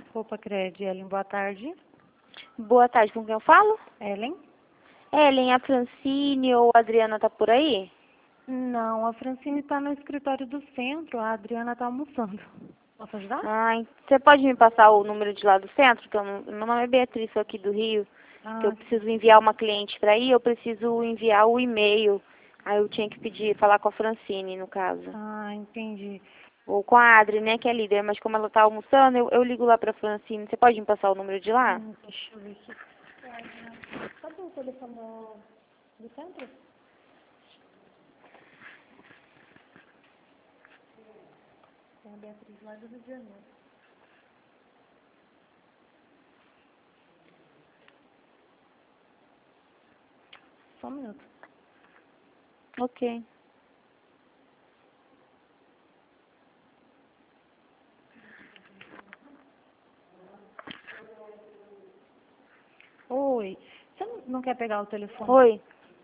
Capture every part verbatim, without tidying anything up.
Roupa Cred, Ellen, boa tarde. Boa tarde, com quem eu falo? Ellen? Ellen, a Francine ou a Adriana tá por aí? Não, a Francine está no escritório do centro, a Adriana está almoçando. Posso ajudar? Ai, você pode me passar o número de lá do centro? Que eu não- meu nome é Beatriz, sou aqui do Rio. Que eu Ah, preciso enviar uma cliente para aí, eu preciso enviar o e-mail. Aí eu tinha que pedir, falar com a Francine, no caso. ah, entendi. Ou com a Adri, né, que é líder. Mas como ela tá almoçando, eu, eu ligo lá pra Francine. Você pode me passar o número de lá? Hum, deixa eu ver aqui. Sabe o telefone do, do centro? Tem a Beatriz lá do Rio de Janeiro. Só um minuto. Ok. Oi, você não não quer pegar o telefone? Oi.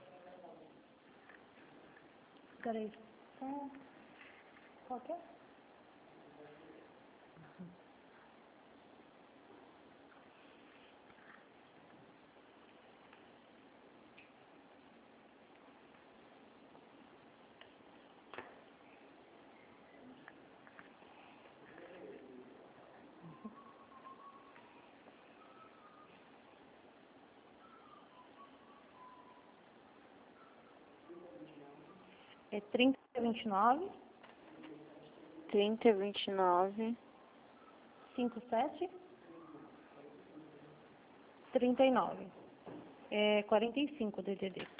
Peraí. Ah, qual que é? É trinta, vinte e nove, trinta, vinte e nove. cinquenta e sete, trinta e nove. É quarenta e cinco D D D.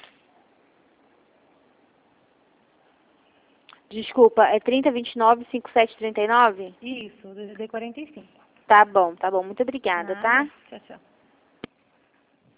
Desculpa, é trinta, vinte e nove, cinquenta e sete, trinta e nove? Isso, D D D quarenta e cinco. Tá bom, tá bom. Muito obrigada, Nada. tá? Tchau, tchau.